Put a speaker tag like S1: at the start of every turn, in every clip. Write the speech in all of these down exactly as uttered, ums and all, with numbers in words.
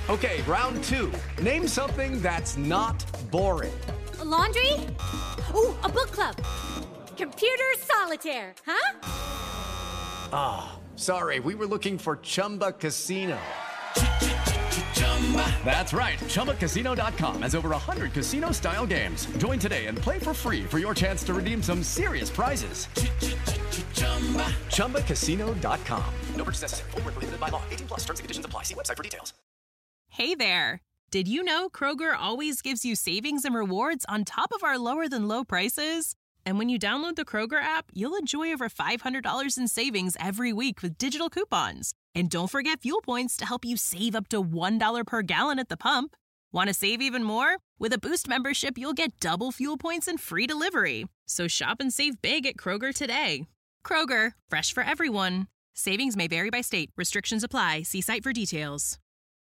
S1: Okay, round two. Name something that's not boring.
S2: A laundry? Ooh, a book club. Computer solitaire, huh?
S1: Ah, oh, sorry, we were looking for Chumba Casino. That's right, Chumba Casino dot com has over one hundred casino-style games. Join today and play for free for your chance to redeem some serious prizes. Chumba Casino dot com. No purchase necessary. Void where prohibited by law. eighteen plus terms and conditions apply. See website for details.
S3: Hey there. Did you know Kroger always gives you savings and rewards on top of our lower-than-low prices? And when you download the Kroger app, you'll enjoy over five hundred dollars in savings every week with digital coupons. And don't forget fuel points to help you save up to one dollar per gallon at the pump. Want to save even more? With a Boost membership, you'll get double fuel points and free delivery. So shop and save big at Kroger today. Kroger, fresh for everyone. Savings may vary by state. Restrictions apply. See site for details.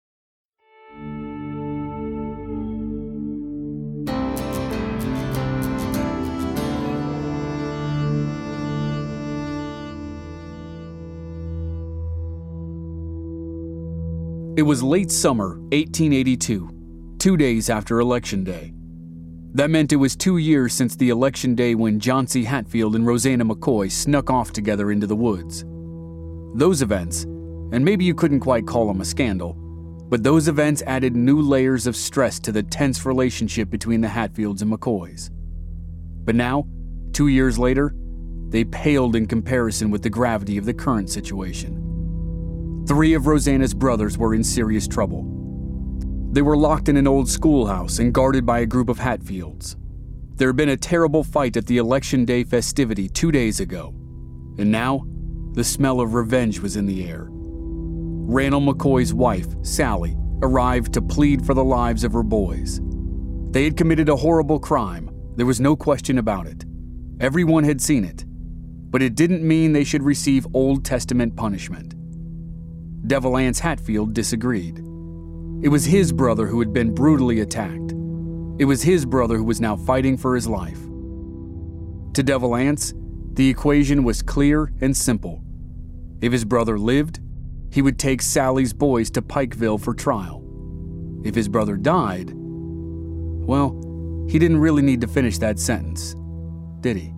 S4: It was late summer, eighteen eighty-two, two days after Election Day. That meant it was two years since the election day when John C. Hatfield and Rosanna McCoy snuck off together into the woods. Those events, and maybe you couldn't quite call them a scandal, but those events added new layers of stress to the tense relationship between the Hatfields and McCoys. But now, two years later, they paled in comparison with the gravity of the current situation. Three of Rosanna's brothers were in serious trouble. They were locked in an old schoolhouse and guarded by a group of Hatfields. There had been a terrible fight at the Election Day festivity two days ago, and now the smell of revenge was in the air. Randall McCoy's wife, Sally, arrived to plead for the lives of her boys. They had committed a horrible crime. There was no question about it. Everyone had seen it, but it didn't mean they should receive Old Testament punishment. Devil Anse Hatfield disagreed. It was his brother who had been brutally attacked. It was his brother who was now fighting for his life. To Devil Anse, the equation was clear and simple. If his brother lived, he would take Sally's boys to Pikeville for trial. If his brother died, well, he didn't really need to finish that sentence, did he?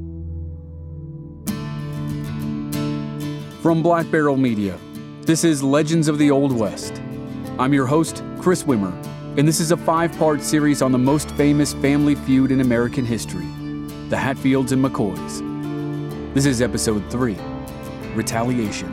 S4: From Black Barrel Media, this is Legends of the Old West. I'm your host, Chris Wimmer, and this is a five-part series on the most famous family feud in American history, the Hatfields and McCoys. This is episode three, Retaliation.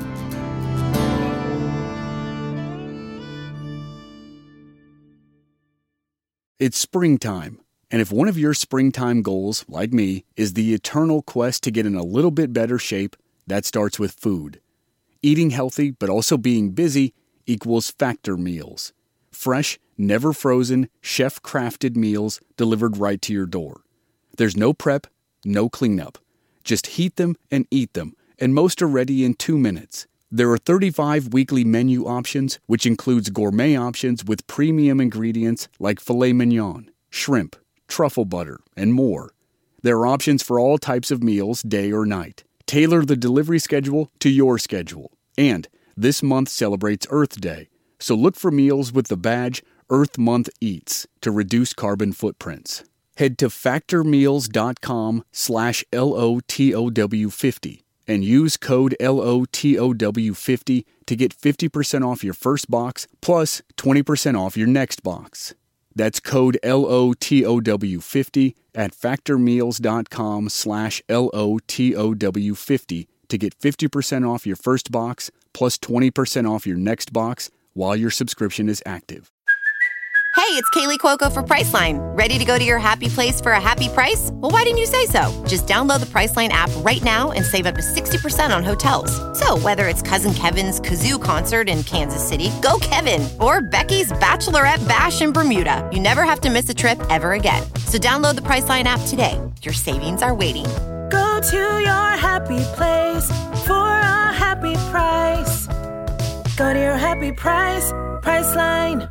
S4: It's springtime, and if one of your springtime goals, like me, is the eternal quest to get in a little bit better shape, that starts with food. Eating healthy but also being busy equals Factor meals. Fresh, never frozen, chef-crafted meals delivered right to your door. There's no prep, no cleanup. Just heat them and eat them, and most are ready in two minutes. There are thirty-five weekly menu options, which includes gourmet options with premium ingredients like filet mignon, shrimp, truffle butter, and more. There are options for all types of meals, day or night. Tailor the delivery schedule to your schedule. And this month celebrates Earth Day, so look for meals with the badge Earth Month Eats to reduce carbon footprints. Head to factormeals.com slash LOTOW50 and use code L O T O W fifty to get fifty percent off your first box plus twenty percent off your next box. That's code L O T O W fifty at factormeals.com slash L O T O W50 to get fifty percent off your first box plus twenty percent off your next box while your subscription is active.
S5: Hey, it's Kaylee Cuoco for Priceline. Ready to go to your happy place for a happy price? Well, why didn't you say so? Just download the Priceline app right now and save up to sixty percent on hotels. So whether it's Cousin Kevin's Kazoo Concert in Kansas City, go Kevin, or Becky's Bachelorette Bash in Bermuda, you never have to miss a trip ever again. So download the Priceline app today. Your savings are waiting.
S6: Go to your happy place for a happy price. Go to your happy price, Priceline.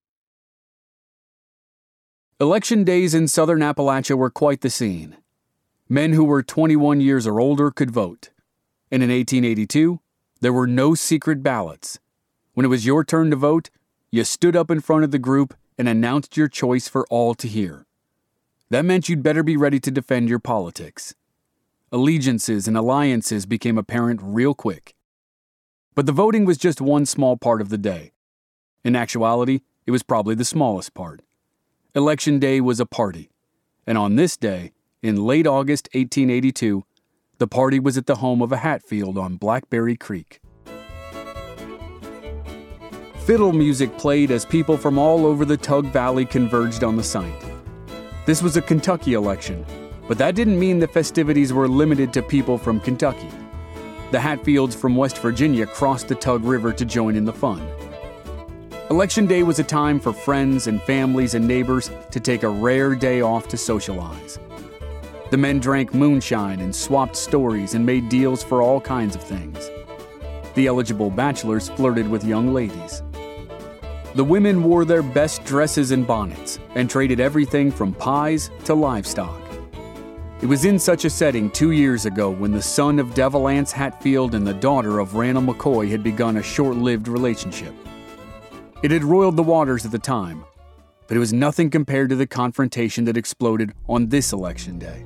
S4: Election days in southern Appalachia were quite the scene. Men who were twenty-one years or older could vote. And in eighteen eighty-two, there were no secret ballots. When it was your turn to vote, you stood up in front of the group and announced your choice for all to hear. That meant you'd better be ready to defend your politics. Allegiances and alliances became apparent real quick. But the voting was just one small part of the day. In actuality, it was probably the smallest part. Election Day was a party. And on this day, in late August eighteen eighty-two, the party was at the home of a Hatfield on Blackberry Creek. Fiddle music played as people from all over the Tug Valley converged on the site. This was a Kentucky election, but that didn't mean the festivities were limited to people from Kentucky. The Hatfields from West Virginia crossed the Tug River to join in the fun. Election Day was a time for friends and families and neighbors to take a rare day off to socialize. The men drank moonshine and swapped stories and made deals for all kinds of things. The eligible bachelors flirted with young ladies. The women wore their best dresses and bonnets and traded everything from pies to livestock. It was in such a setting two years ago when the son of Devil Anse Hatfield and the daughter of Randall McCoy had begun a short-lived relationship. It had roiled the waters at the time, but it was nothing compared to the confrontation that exploded on this election day.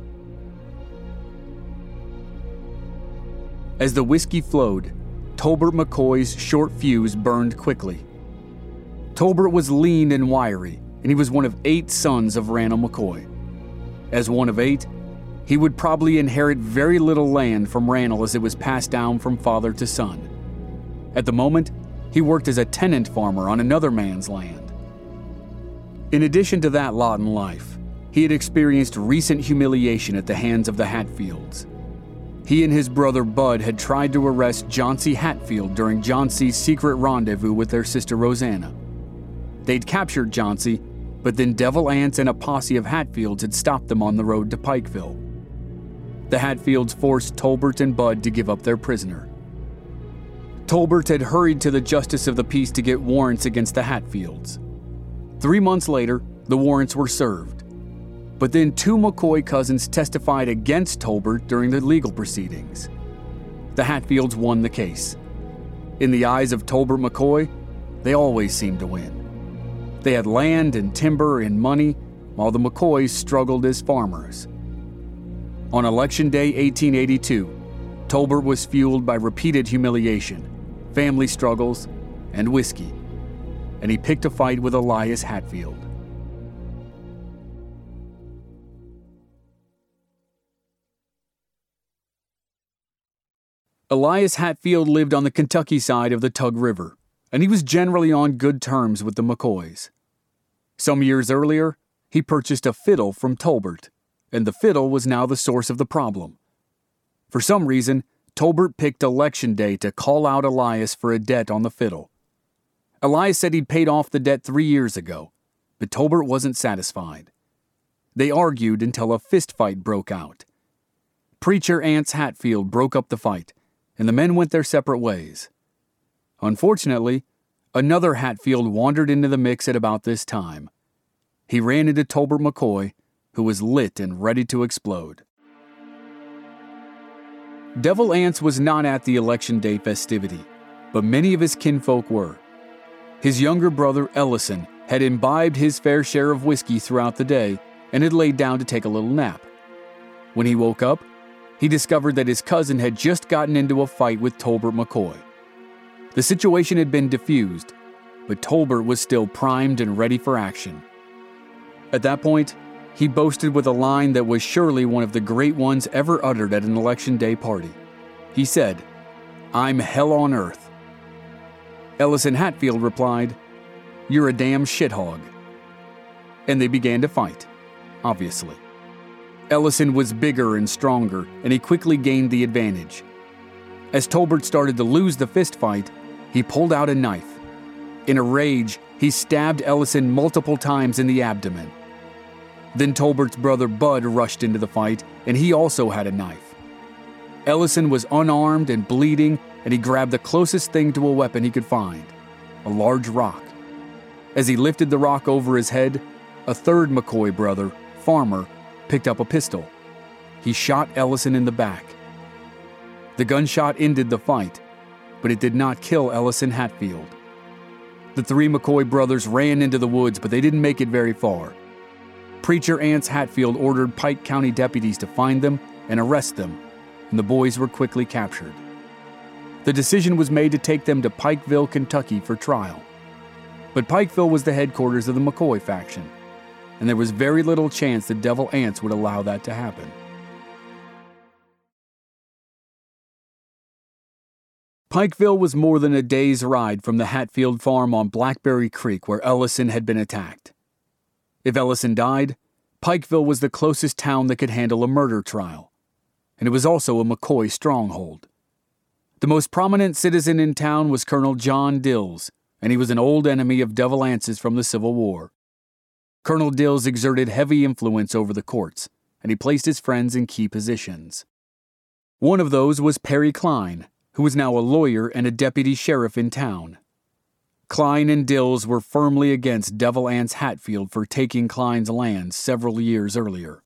S4: As the whiskey flowed, Tolbert McCoy's short fuse burned quickly. Tolbert was lean and wiry, and he was one of eight sons of Randall McCoy. As one of eight, he would probably inherit very little land from Randall as it was passed down from father to son. At the moment, he worked as a tenant farmer on another man's land. In addition to that lot in life, he had experienced recent humiliation at the hands of the Hatfields. He and his brother Bud had tried to arrest John-C. Hatfield during John-C's secret rendezvous with their sister Rosanna. They'd captured John-C, but then Devil Anse and a posse of Hatfields had stopped them on the road to Pikeville. The Hatfields forced Tolbert and Bud to give up their prisoner. Tolbert had hurried to the Justice of the Peace to get warrants against the Hatfields. Three months later, the warrants were served. But then two McCoy cousins testified against Tolbert during the legal proceedings. The Hatfields won the case. In the eyes of Tolbert McCoy, they always seemed to win. They had land and timber and money, while the McCoys struggled as farmers. On Election Day eighteen eighty-two, Tolbert was fueled by repeated humiliation, family struggles, and whiskey, and he picked a fight with Elias Hatfield. Elias Hatfield lived on the Kentucky side of the Tug River, and he was generally on good terms with the McCoys. Some years earlier, he purchased a fiddle from Tolbert, and the fiddle was now the source of the problem. For some reason, Tolbert picked Election Day to call out Elias for a debt on the fiddle. Elias said he'd paid off the debt three years ago, but Tolbert wasn't satisfied. They argued until a fistfight broke out. Preacher Anse Hatfield broke up the fight, and the men went their separate ways. Unfortunately, another Hatfield wandered into the mix at about this time. He ran into Tolbert McCoy, who was lit and ready to explode. Devil Anse was not at the Election Day festivity, but many of his kinfolk were. His younger brother, Ellison, had imbibed his fair share of whiskey throughout the day and had laid down to take a little nap. When he woke up, he discovered that his cousin had just gotten into a fight with Tolbert McCoy. The situation had been diffused, but Tolbert was still primed and ready for action. At that point, he boasted with a line that was surely one of the great ones ever uttered at an Election Day party. He said, "I'm hell on earth." Ellison Hatfield replied, "You're a damn shithog." And they began to fight, obviously. Ellison was bigger and stronger, and he quickly gained the advantage. As Tolbert started to lose the fistfight, he pulled out a knife. In a rage, he stabbed Ellison multiple times in the abdomen. Then Tolbert's brother Bud rushed into the fight, and he also had a knife. Ellison was unarmed and bleeding, and he grabbed the closest thing to a weapon he could find, a large rock. As he lifted the rock over his head, a third McCoy brother, Farmer, picked up a pistol. He shot Ellison in the back. The gunshot ended the fight, but it did not kill Ellison Hatfield. The three McCoy brothers ran into the woods, but they didn't make it very far. Preacher Ance Hatfield ordered Pike County deputies to find them and arrest them, and the boys were quickly captured. The decision was made to take them to Pikeville, Kentucky for trial. But Pikeville was the headquarters of the McCoy faction, and there was very little chance that Devil Ance would allow that to happen. Pikeville was more than a day's ride from the Hatfield farm on Blackberry Creek where Ellison had been attacked. If Ellison died, Pikeville was the closest town that could handle a murder trial, and it was also a McCoy stronghold. The most prominent citizen in town was Colonel John Dills, and he was an old enemy of Devil Ance's from the Civil War. Colonel Dills exerted heavy influence over the courts, and he placed his friends in key positions. One of those was Perry Klein, who was now a lawyer and a deputy sheriff in town. Klein and Dills were firmly against Devil Ance Hatfield for taking Klein's land several years earlier.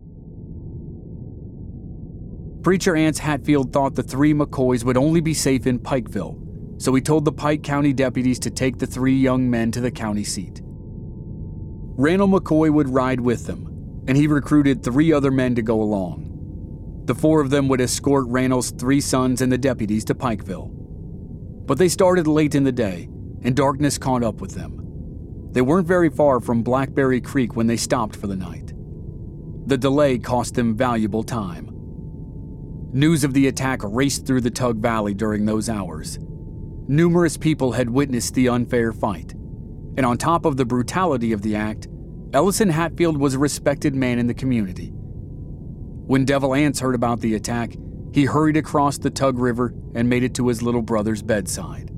S4: Preacher Ance Hatfield thought the three McCoys would only be safe in Pikeville, so he told the Pike County deputies to take the three young men to the county seat. Randall McCoy would ride with them, and he recruited three other men to go along. The four of them would escort Randall's three sons and the deputies to Pikeville. But they started late in the day, and darkness caught up with them. They weren't very far from Blackberry Creek when they stopped for the night. The delay cost them valuable time. News of the attack raced through the Tug Valley during those hours. Numerous people had witnessed the unfair fight, and on top of the brutality of the act, Ellison Hatfield was a respected man in the community. When Devil Ance heard about the attack, he hurried across the Tug River and made it to his little brother's bedside.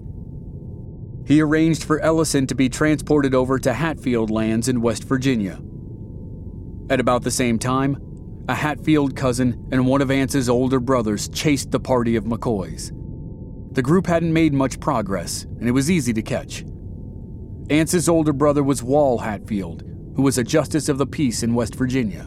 S4: He arranged for Ellison to be transported over to Hatfield lands in West Virginia. At about the same time, a Hatfield cousin and one of Ance's older brothers chased the party of McCoys. The group hadn't made much progress, and it was easy to catch. Ance's older brother was Wall Hatfield, who was a justice of the peace in West Virginia.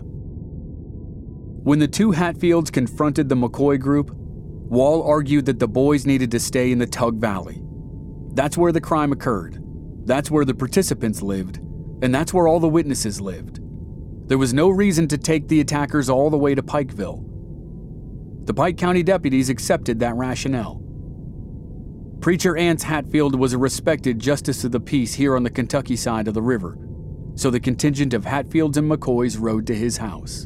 S4: When the two Hatfields confronted the McCoy group, Wall argued that the boys needed to stay in the Tug Valley. That's where the crime occurred, that's where the participants lived, and that's where all the witnesses lived. There was no reason to take the attackers all the way to Pikeville. The Pike County deputies accepted that rationale. Preacher Ance Hatfield was a respected justice of the peace here on the Kentucky side of the river, so the contingent of Hatfields and McCoys rode to his house.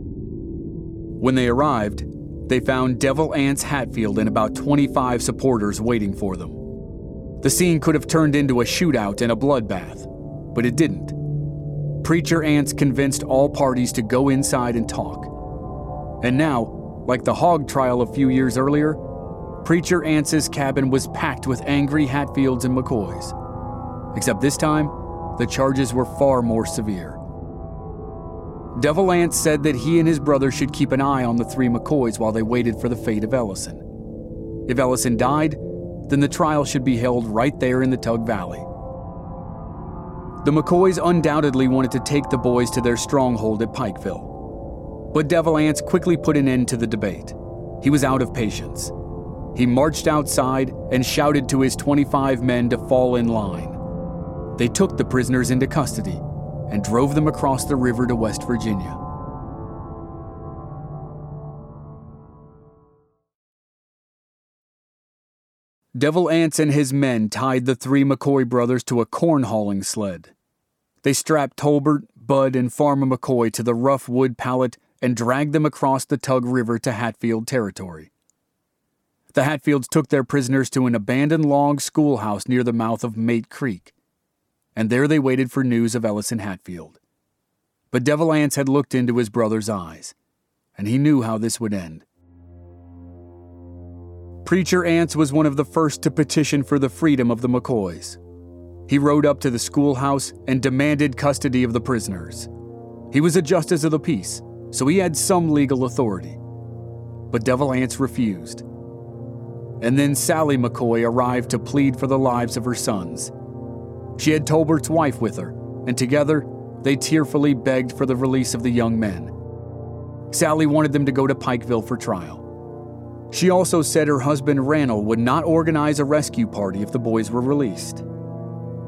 S4: When they arrived, they found Devil Ance Hatfield and about twenty-five supporters waiting for them. The scene could have turned into a shootout and a bloodbath, but it didn't. Preacher Ance convinced all parties to go inside and talk. And now, like the hog trial a few years earlier, Preacher Ance's cabin was packed with angry Hatfields and McCoys. Except this time, the charges were far more severe. Devil Ance said that he and his brother should keep an eye on the three McCoys while they waited for the fate of Ellison. If Ellison died, then the trial should be held right there in the Tug Valley. The McCoys undoubtedly wanted to take the boys to their stronghold at Pikeville. But Devil Ance quickly put an end to the debate. He was out of patience. He marched outside and shouted to his twenty-five men to fall in line. They took the prisoners into custody and drove them across the river to West Virginia. Devil Ance and his men tied the three McCoy brothers to a corn hauling sled. They strapped Tolbert, Bud, and Farmer McCoy to the rough wood pallet and dragged them across the Tug River to Hatfield territory. The Hatfields took their prisoners to an abandoned log schoolhouse near the mouth of Mate Creek, and there they waited for news of Ellison Hatfield. But Devil Ance had looked into his brother's eyes, and he knew how this would end. Preacher Ance was one of the first to petition for the freedom of the McCoys. He rode up to the schoolhouse and demanded custody of the prisoners. He was a justice of the peace, so he had some legal authority. But Devil Ance refused. And then Sally McCoy arrived to plead for the lives of her sons. She had Tolbert's wife with her, and together they tearfully begged for the release of the young men. Sally wanted them to go to Pikeville for trial. She also said her husband Randall would not organize a rescue party if the boys were released.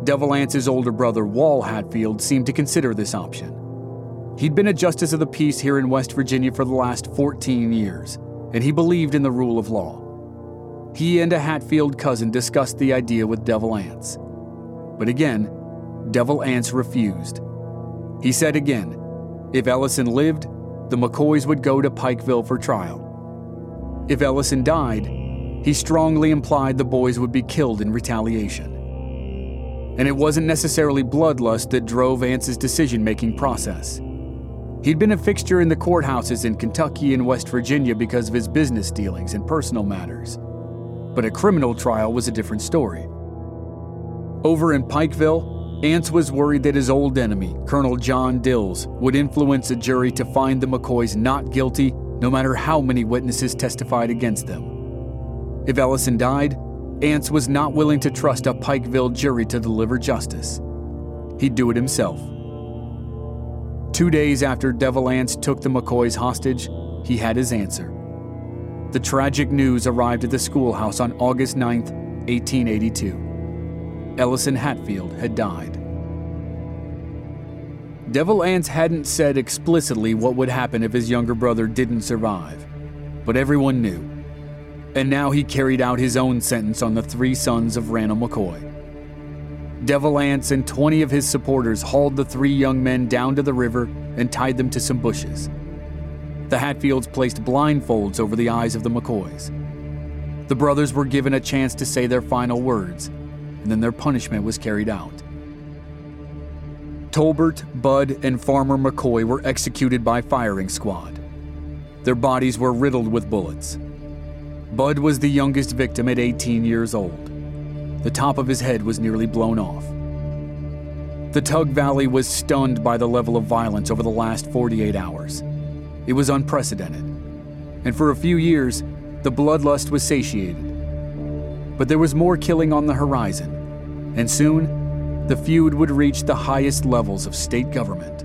S4: Devil Anse's older brother, Wall Hatfield, seemed to consider this option. He'd been a justice of the peace here in West Virginia for the last fourteen years, and he believed in the rule of law. He and a Hatfield cousin discussed the idea with Devil Anse. But again, Devil Anse refused. He said again, if Ellison lived, the McCoys would go to Pikeville for trial. If Ellison died, he strongly implied the boys would be killed in retaliation. And it wasn't necessarily bloodlust that drove Anse's decision-making process. He'd been a fixture in the courthouses in Kentucky and West Virginia because of his business dealings and personal matters. But a criminal trial was a different story. Over in Pikeville, Anse was worried that his old enemy, Colonel John Dills, would influence a jury to find the McCoys not guilty, no matter how many witnesses testified against them. If Ellison died, Anse was not willing to trust a Pikeville jury to deliver justice. He'd do it himself. Two days after Devil Anse took the McCoys hostage, he had his answer. The tragic news arrived at the schoolhouse on August ninth, eighteen eighty-two. Ellison Hatfield had died. Devil Anse hadn't said explicitly what would happen if his younger brother didn't survive, but everyone knew. And now he carried out his own sentence on the three sons of Randall McCoy. Devil Anse and twenty of his supporters hauled the three young men down to the river and tied them to some bushes. The Hatfields placed blindfolds over the eyes of the McCoys. The brothers were given a chance to say their final words, and then their punishment was carried out. Tolbert, Bud, and Farmer McCoy were executed by firing squad. Their bodies were riddled with bullets. Bud was the youngest victim at eighteen years old. The top of his head was nearly blown off. The Tug Valley was stunned by the level of violence over the last forty-eight hours. It was unprecedented, and for a few years, the bloodlust was satiated. But there was more killing on the horizon, and soon, the feud would reach the highest levels of state government.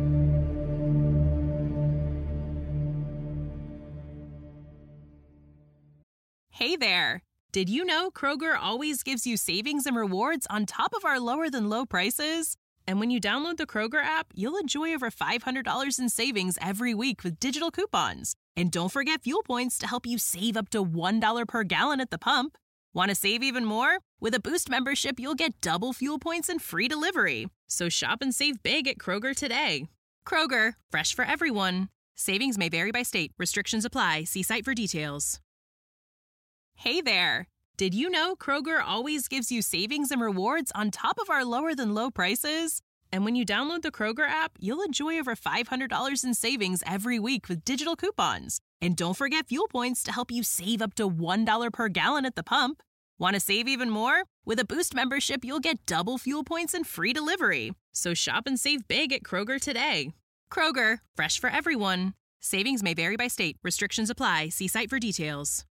S3: Hey there! Did you know Kroger always gives you savings and rewards on top of our lower-than-low prices? And when you download the Kroger app, you'll enjoy over five hundred dollars in savings every week with digital coupons. And don't forget fuel points to help you save up to one dollar per gallon at the pump. Want to save even more? With a Boost membership, you'll get double fuel points and free delivery. So shop and save big at Kroger today. Kroger, fresh for everyone. Savings may vary by state. Restrictions apply. See site for details. Hey there! Did you know Kroger always gives you savings and rewards on top of our lower-than-low prices? And when you download the Kroger app, you'll enjoy over five hundred dollars in savings every week with digital coupons. And don't forget fuel points to help you save up to one dollar per gallon at the pump. Want to save even more? With a Boost membership, you'll get double fuel points and free delivery. So shop and save big at Kroger today. Kroger, fresh for everyone. Savings may vary by state. Restrictions apply. See site for details.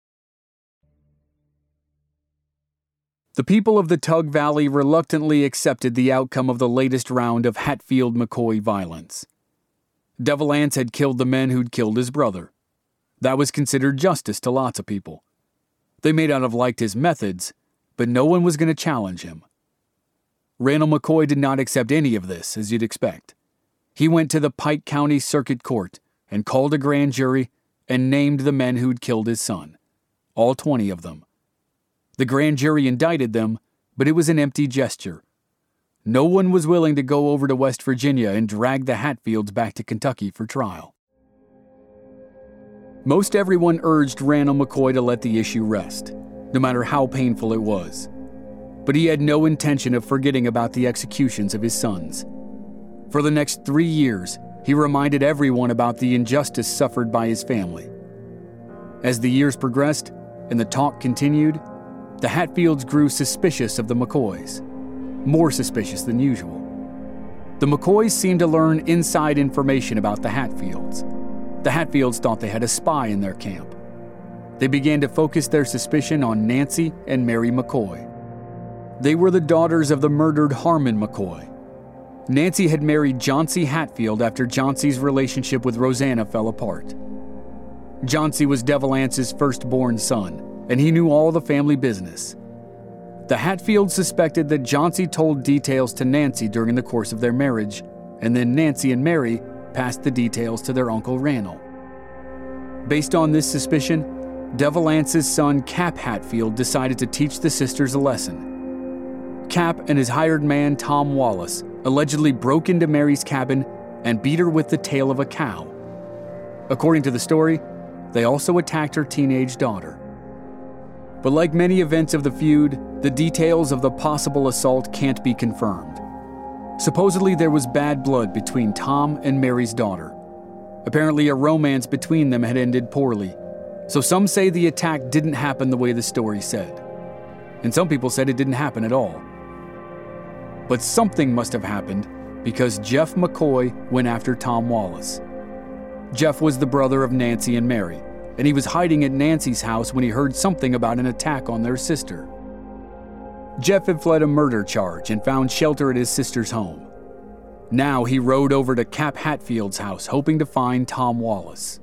S4: The people of the Tug Valley reluctantly accepted the outcome of the latest round of Hatfield-McCoy violence. Devil Anse had killed the men who'd killed his brother. That was considered justice to lots of people. They may not have liked his methods, but no one was going to challenge him. Randall McCoy did not accept any of this, as you'd expect. He went to the Pike County Circuit Court and called a grand jury and named the men who'd killed his son, all twenty of them. The grand jury indicted them, but it was an empty gesture. No one was willing to go over to West Virginia and drag the Hatfields back to Kentucky for trial. Most everyone urged Randall McCoy to let the issue rest, no matter how painful it was. But he had no intention of forgetting about the executions of his sons. For the next three years, he reminded everyone about the injustice suffered by his family. As the years progressed and the talk continued, the Hatfields grew suspicious of the McCoys, more suspicious than usual. The McCoys seemed to learn inside information about the Hatfields. The Hatfields thought they had a spy in their camp. They began to focus their suspicion on Nancy and Mary McCoy. They were the daughters of the murdered Harmon McCoy. Nancy had married Johnsey Hatfield after Johnsey's relationship with Rosanna fell apart. Johnsey was Devil Anse's firstborn son, and he knew all the family business. The Hatfields suspected that Jauncey told details to Nancy during the course of their marriage, and then Nancy and Mary passed the details to their Uncle Randall. Based on this suspicion, Devil Ance's son Cap Hatfield decided to teach the sisters a lesson. Cap and his hired man Tom Wallace allegedly broke into Mary's cabin and beat her with the tail of a cow. According to the story, they also attacked her teenage daughter. But like many events of the feud, the details of the possible assault can't be confirmed. Supposedly there was bad blood between Tom and Mary's daughter. Apparently a romance between them had ended poorly, so some say the attack didn't happen the way the story said. And some people said it didn't happen at all. But something must have happened because Jeff McCoy went after Tom Wallace. Jeff was the brother of Nancy and Mary, and he was hiding at Nancy's house when he heard something about an attack on their sister. Jeff had fled a murder charge and found shelter at his sister's home. Now he rode over to Cap Hatfield's house, hoping to find Tom Wallace.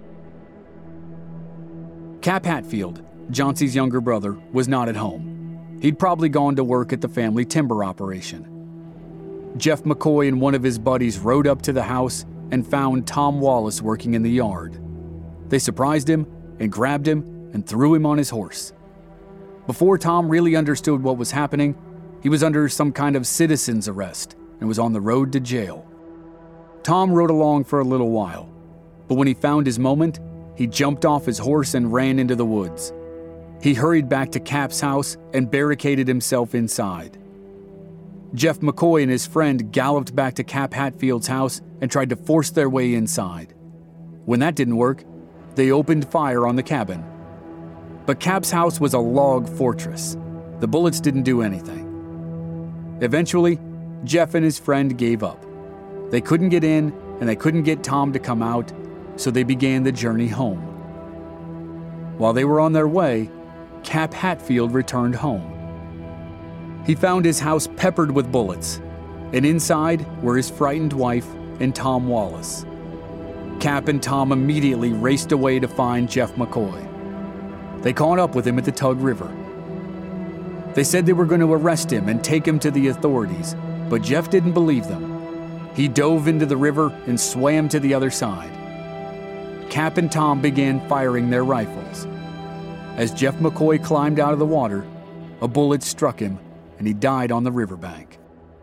S4: Cap Hatfield, Jauncey's younger brother, was not at home. He'd probably gone to work at the family timber operation. Jeff McCoy and one of his buddies rode up to the house and found Tom Wallace working in the yard. They surprised him and grabbed him and threw him on his horse. Before Tom really understood what was happening, he was under some kind of citizen's arrest and was on the road to jail. Tom rode along for a little while, but when he found his moment, he jumped off his horse and ran into the woods. He hurried back to Cap's house and barricaded himself inside. Jeff McCoy and his friend galloped back to Cap Hatfield's house and tried to force their way inside. When that didn't work, they opened fire on the cabin. But Cap's house was a log fortress. The bullets didn't do anything. Eventually, Jeff and his friend gave up. They couldn't get in, and they couldn't get Tom to come out, so they began the journey home. While they were on their way, Cap Hatfield returned home. He found his house peppered with bullets, and inside were his frightened wife and Tom Wallace. Cap and Tom immediately raced away to find Jeff McCoy. They caught up with him at the Tug River. They said they were going to arrest him and take him to the authorities, but Jeff didn't believe them. He dove into the river and swam to the other side. Cap and Tom began firing their rifles. As Jeff McCoy climbed out of the water, a bullet struck him and he died on the riverbank.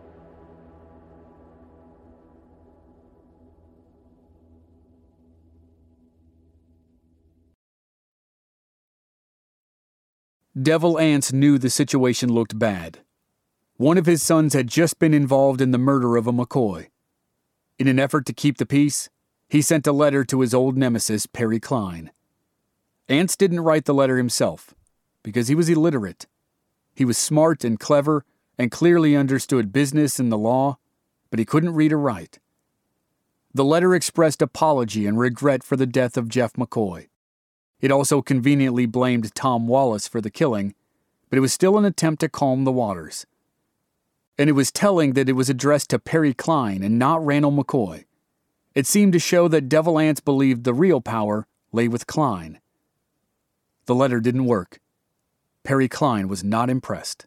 S4: Devil Anse knew the situation looked bad. One of his sons had just been involved in the murder of a McCoy. In an effort to keep the peace, he sent a letter to his old nemesis, Perry Cline. Anse didn't write the letter himself, because he was illiterate. He was smart and clever and clearly understood business and the law, but he couldn't read or write. The letter expressed apology and regret for the death of Jeff McCoy. It also conveniently blamed Tom Wallace for the killing, but it was still an attempt to calm the waters. And it was telling that it was addressed to Perry Cline and not Randall McCoy. It seemed to show that Devil Anse believed the real power lay with Cline. The letter didn't work. Perry Cline was not impressed.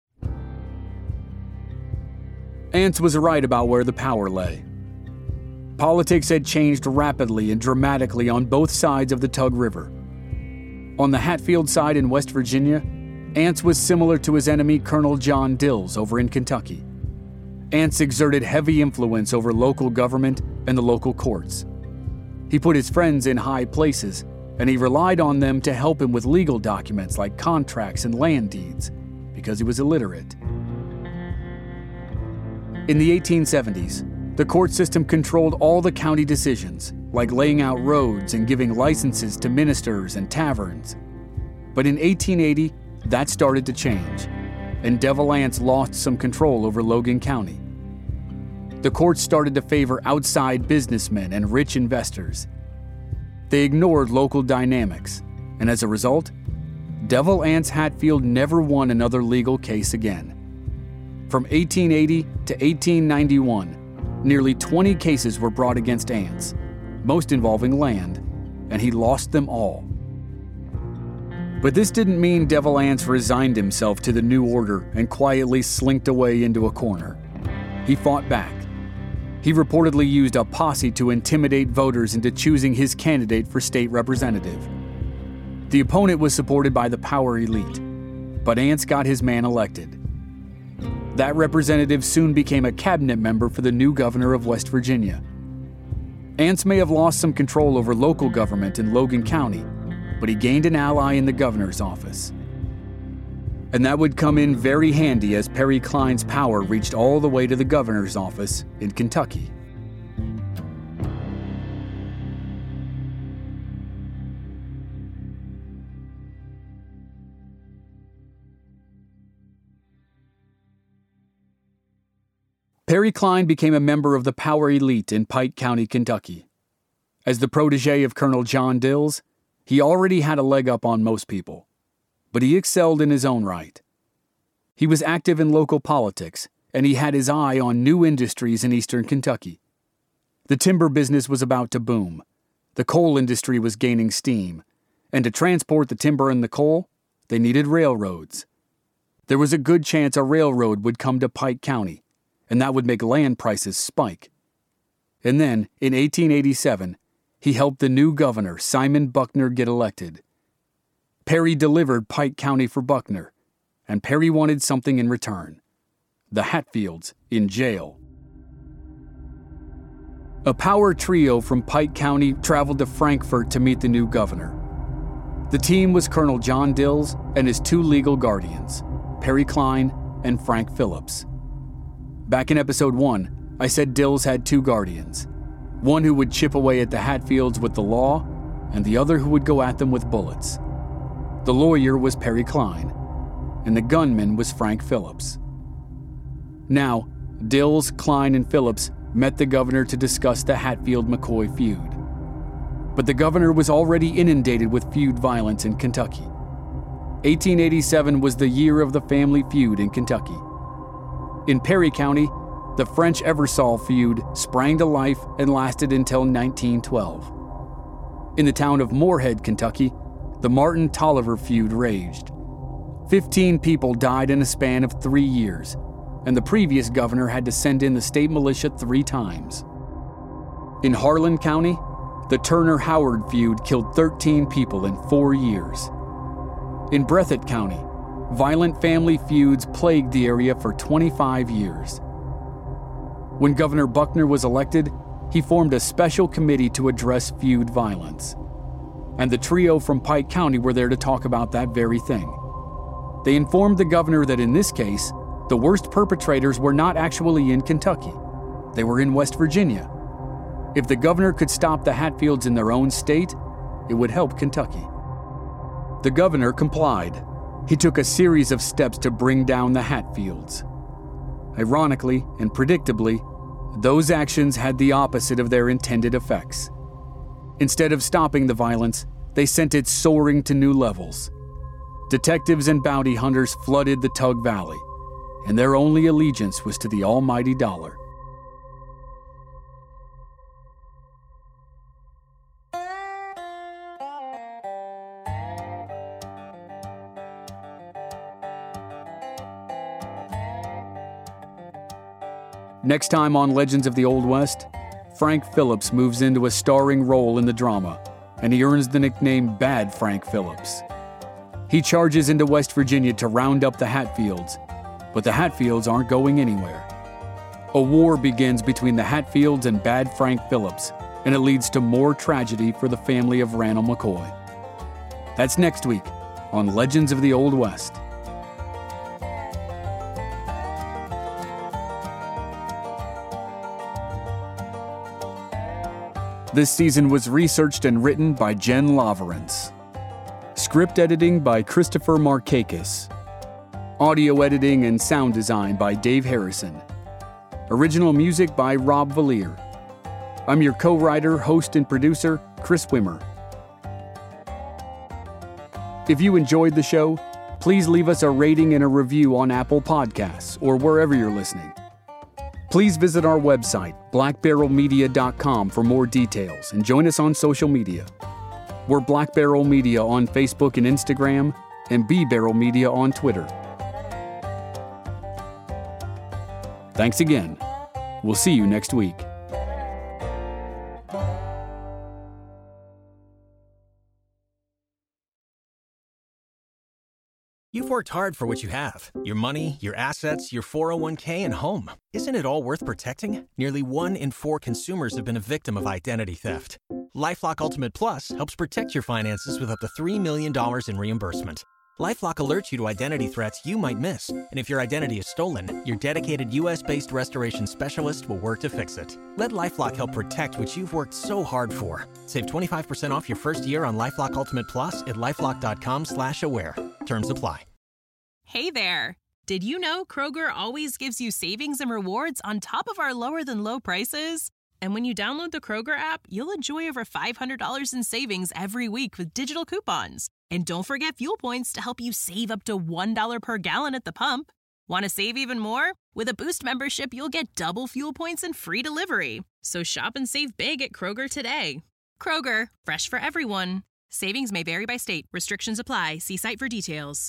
S4: Anse was right about where the power lay. Politics had changed rapidly and dramatically on both sides of the Tug River. On the Hatfield side in West Virginia, Anse was similar to his enemy Colonel John Dills over in Kentucky. Anse exerted heavy influence over local government and the local courts. He put his friends in high places, and he relied on them to help him with legal documents like contracts and land deeds, because he was illiterate. In the eighteen seventies, the court system controlled all the county decisions, like laying out roads and giving licenses to ministers and taverns. But in eighteen eighty, that started to change, and Devil Anse lost some control over Logan County. The courts started to favor outside businessmen and rich investors. They ignored local dynamics, and as a result, Devil Anse Hatfield never won another legal case again. From eighteen eighty to eighteen ninety-one, nearly twenty cases were brought against Anse, most involving land, and he lost them all. But this didn't mean Devil Anse resigned himself to the new order and quietly slinked away into a corner. He fought back. He reportedly used a posse to intimidate voters into choosing his candidate for state representative. The opponent was supported by the power elite, but Anse got his man elected. That representative soon became a cabinet member for the new governor of West Virginia. Anse may have lost some control over local government in Logan County, but he gained an ally in the governor's office. And that would come in very handy as Perry Cline's power reached all the way to the governor's office in Kentucky. Perry Cline became a member of the power elite in Pike County, Kentucky. As the protege of Colonel John Dills, he already had a leg up on most people, but he excelled in his own right. He was active in local politics, and he had his eye on new industries in eastern Kentucky. The timber business was about to boom. The coal industry was gaining steam, and to transport the timber and the coal, they needed railroads. There was a good chance a railroad would come to Pike County, and that would make land prices spike. And then, in eighteen eighty-seven, he helped the new governor, Simon Buckner, get elected. Perry delivered Pike County for Buckner, and Perry wanted something in return: the Hatfields in jail. A power trio from Pike County traveled to Frankfort to meet the new governor. The team was Colonel John Dills and his two legal guardians, Perry Cline and Frank Phillips. Back in episode one, I said Dills had two guardians, one who would chip away at the Hatfields with the law, and the other who would go at them with bullets. The lawyer was Perry Cline, and the gunman was Frank Phillips. Now, Dills, Cline, and Phillips met the governor to discuss the Hatfield-McCoy feud. But the governor was already inundated with feud violence in Kentucky. eighteen eighty-seven was the year of the family feud in Kentucky. In Perry County, the French-Eversole feud sprang to life and lasted until nineteen twelve. In the town of Moorhead, Kentucky, the Martin-Tolliver feud raged. Fifteen people died in a span of three years, and the previous governor had to send in the state militia three times. In Harlan County, the Turner-Howard feud killed thirteen people in four years. In Breathitt County, violent family feuds plagued the area for twenty-five years. When Governor Buckner was elected, he formed a special committee to address feud violence. And the trio from Pike County were there to talk about that very thing. They informed the governor that in this case, the worst perpetrators were not actually in Kentucky. They were in West Virginia. If the governor could stop the Hatfields in their own state, it would help Kentucky. The governor complied. He took a series of steps to bring down the Hatfields. Ironically and predictably, those actions had the opposite of their intended effects. Instead of stopping the violence, they sent it soaring to new levels. Detectives and bounty hunters flooded the Tug Valley, and their only allegiance was to the almighty dollar. Next time on Legends of the Old West, Frank Phillips moves into a starring role in the drama, and he earns the nickname Bad Frank Phillips. He charges into West Virginia to round up the Hatfields, but the Hatfields aren't going anywhere. A war begins between the Hatfields and Bad Frank Phillips, and it leads to more tragedy for the family of Randall McCoy. That's next week on Legends of the Old West. This season was researched and written by Jen Laverance. Script editing by Christopher Markakis. Audio editing and sound design by Dave Harrison. Original music by Rob Valier. I'm your co-writer, host, and producer, Chris Wimmer. If you enjoyed the show, please leave us a rating and a review on Apple Podcasts or wherever you're listening. Please visit our website, black barrel media dot com, for more details and join us on social media. We're Black Barrel Media on Facebook and Instagram, and B Barrel Media on Twitter. Thanks again. We'll see you next week.
S7: You've worked hard for what you have. Your money, your assets, your four oh one k, and home. Isn't it all worth protecting? Nearly one in four consumers have been a victim of identity theft. LifeLock Ultimate Plus helps protect your finances with up to three million dollars in reimbursement. LifeLock alerts you to identity threats you might miss. And if your identity is stolen, your dedicated U S-based restoration specialist will work to fix it. Let LifeLock help protect what you've worked so hard for. Save twenty-five percent off your first year on LifeLock Ultimate Plus at LifeLock.com slash aware. Terms apply.
S3: Hey there! Did you know Kroger always gives you savings and rewards on top of our lower-than-low prices? And when you download the Kroger app, you'll enjoy over five hundred dollars in savings every week with digital coupons. And don't forget fuel points to help you save up to one dollar per gallon at the pump. Want to save even more? With a Boost membership, you'll get double fuel points and free delivery. So shop and save big at Kroger today. Kroger, fresh for everyone. Savings may vary by state. Restrictions apply. See site for details.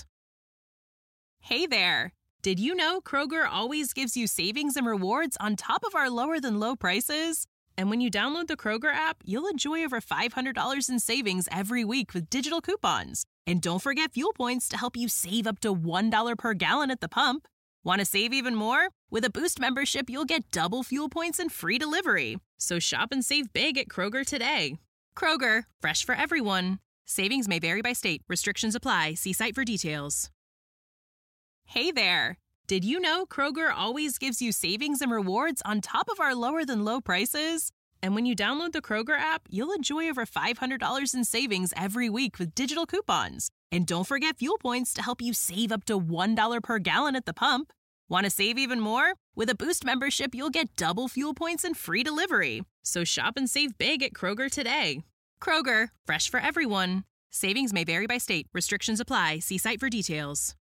S3: Hey there! Did you know Kroger always gives you savings and rewards on top of our lower-than-low prices? And when you download the Kroger app, you'll enjoy over five hundred dollars in savings every week with digital coupons. And don't forget fuel points to help you save up to one dollar per gallon at the pump. Want to save even more? With a Boost membership, you'll get double fuel points and free delivery. So shop and save big at Kroger today. Kroger, fresh for everyone. Savings may vary by state. Restrictions apply. See site for details. Hey there! Did you know Kroger always gives you savings and rewards on top of our lower-than-low prices? And when you download the Kroger app, you'll enjoy over five hundred dollars in savings every week with digital coupons. And don't forget fuel points to help you save up to one dollar per gallon at the pump. Want to save even more? With a Boost membership, you'll get double fuel points and free delivery. So shop and save big at Kroger today. Kroger, fresh for everyone. Savings may vary by state. Restrictions apply. See site for details.